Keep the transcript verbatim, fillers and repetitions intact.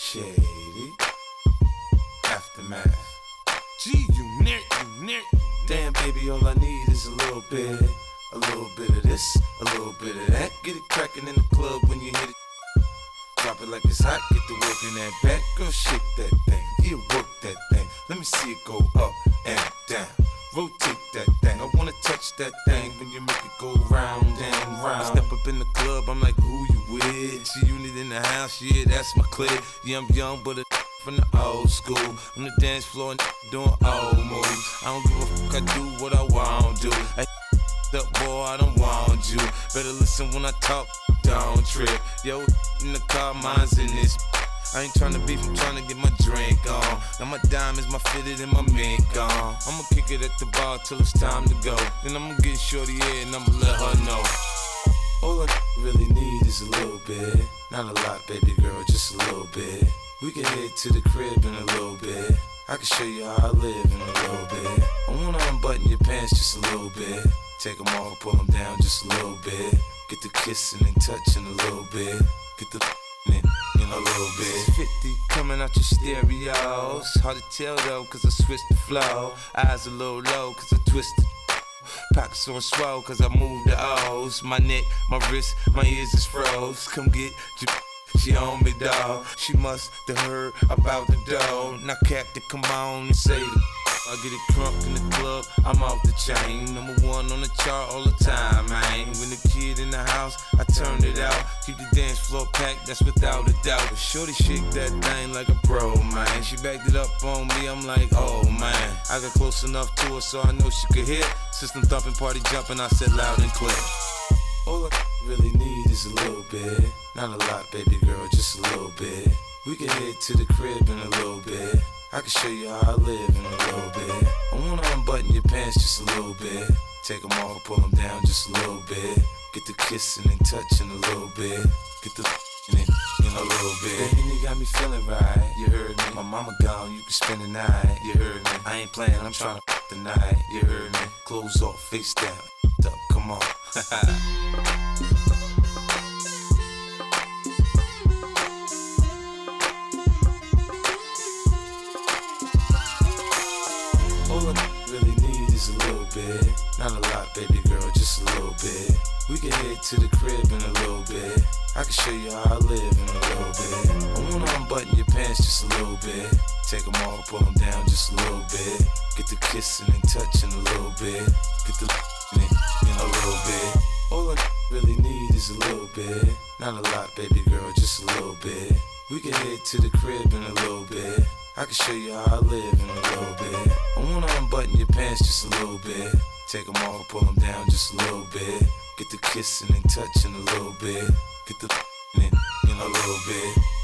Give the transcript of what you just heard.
Shady Aftermath. G unit, unit. Damn, baby, all I need is a little bit. A little bit of this, a little bit of that. Get it crackin' in the club when you hit it. Drop it like it's hot, get the work in that back. Girl, shake that thing, yeah, work that thing. Let me see it go up and down. Rotate that thing, I wanna touch that thing when you make it go round and round. I step up in the club, I'm like, who you with? She unit in the house, yeah, that's my clique. Yeah, I'm young, but a from the old school. On the dance floor and doing old moves. I don't give a fuck, I do what I want to. I up, boy, I don't want you. Better listen when I talk, don't trip. Yo, in the car, mine's in this. I ain't tryna beef, I'm tryna get my drink on. Now my diamonds, my fitted, and my mink on. I'ma kick it at the bar till it's time to go. Then I'ma get shorty here and I'ma let her know. All I really need is a little bit. Not a lot, baby girl, just a little bit. We can head to the crib in a little bit. I can show you how I live in a little bit. I wanna unbutton your pants just a little bit. Take them off, pull them down just a little bit. Get the kissing and touching a little bit. Get the in in a little bit. fifty coming out your stereos. Hard to tell though, cause I switched the flow. Eyes a little low, cause I twisted. Pockets on swole, cause I moved the O's. My neck, my wrist, my ears is froze. Come get your. She on me, dawg. She must have heard about the dough. Now, Captain, come on and say the I get it crunk in the club, I'm off the chain. Number one on the chart all the time, man. When the kid in the house, I turned it out. Keep the dance floor packed, that's without a doubt. But shorty shake that thing like a pro, man. She backed it up on me, I'm like, oh, man. I got close enough to her so I know she could hear. System thumping, party jumping, I said loud and clear. All I really need is a little bit. Not a lot, baby girl, just a little bit. We can head to the crib in a little bit. I can show you how I live in a little bit. I wanna unbutton your pants just a little bit. Take them off, pull them down just a little bit. Get the kissing and touching a little bit. Get the in it in a little bit. Baby, you got me feeling right, you heard me. My mama gone, you can spend the night, you heard me. I ain't playing, I'm trying to f the night, you heard me. Clothes off, face down, up, come on. All I really need is a little bit. Not a lot, baby girl, just a little bit. We can head to the crib in a little bit. I can show you how I live in a little bit. I wanna unbutton your pants just a little bit. Take them off, pull them down just a little bit. Get the kissing and touching a little bit. Get the in it in a little bit. All I really need is a little bit. Not a lot, baby girl, just a little bit. We can head to the crib in a little bit. I can show you how I live in a little bit. I wanna unbutton your pants just a little bit. Take them off, pull them down just a little bit. Get the kissing and touching a little bit. Get the in it in a little bit.